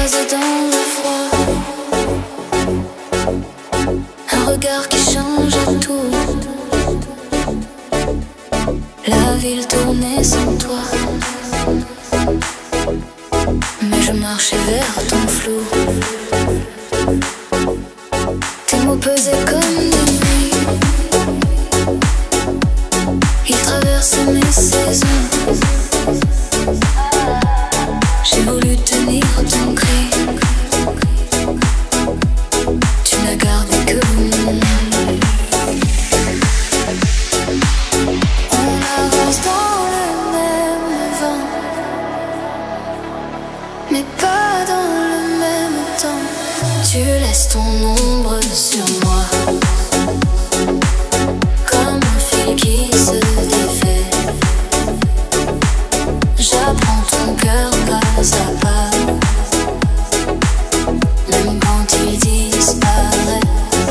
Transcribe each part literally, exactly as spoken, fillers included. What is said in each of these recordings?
croisés dans le froid. Un regard qui change à tout. La ville tournait sans toi. Mais je marchais vers ton flou. Tes mots pesaient comme des nuits. Ils traversaient mes saisons. J'ai voulu tenir ton cri. Tu n'as gardé que mon nom. On avance dans le même vent, mais pas dans le même temps. Tu laisses ton ombre sur moi, comme un fil qui se défait. J'apprends ton cœur pas à pas, même quand il disparaît.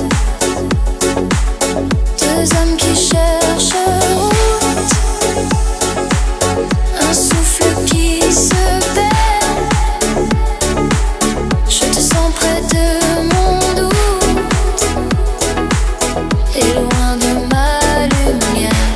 Deux hommes qui cherchent route, un souffle qui se perd. Je te sens près de mon doute et loin de ma lumière.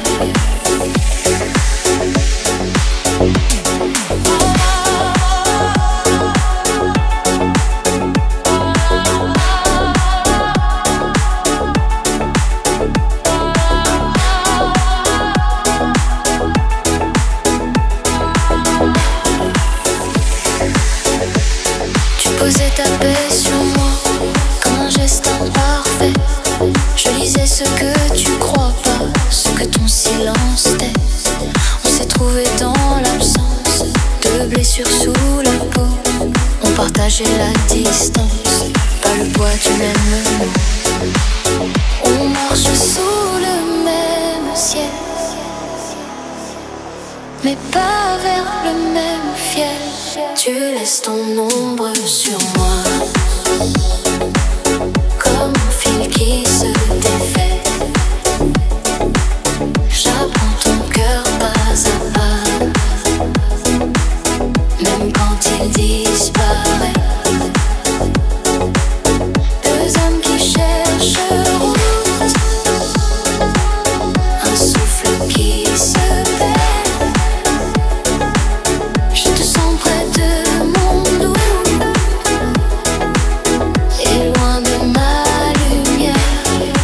Tu posais ta paix sur moi comme un geste imparfait. Je lisais ce que tu crois pas, ce que ton silence tait. On s'est trouvé dans l'absence, deux blessures sous la peau. On partageait la distance, pas le poids du même mot. On marche sous le même ciel, mais pas vers le même fiel. Tu laisses ton ombre sur moi, comme un fil qui se défait. J'apprends ton cœur pas à pas, même quand il disparaît. Deux hommes qui cherchent route, un souffle qui se perd. Je te sens près de mon doute et loin de ma lumière.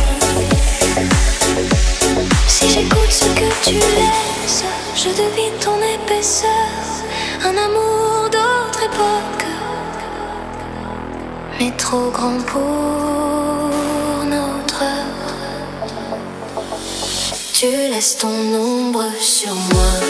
Si j'écoute ce que tu laisses, je devine ton épaisseur. Un amour d'autre époque, mais trop grand pour notre heure. Tu laisses ton ombre sur moi,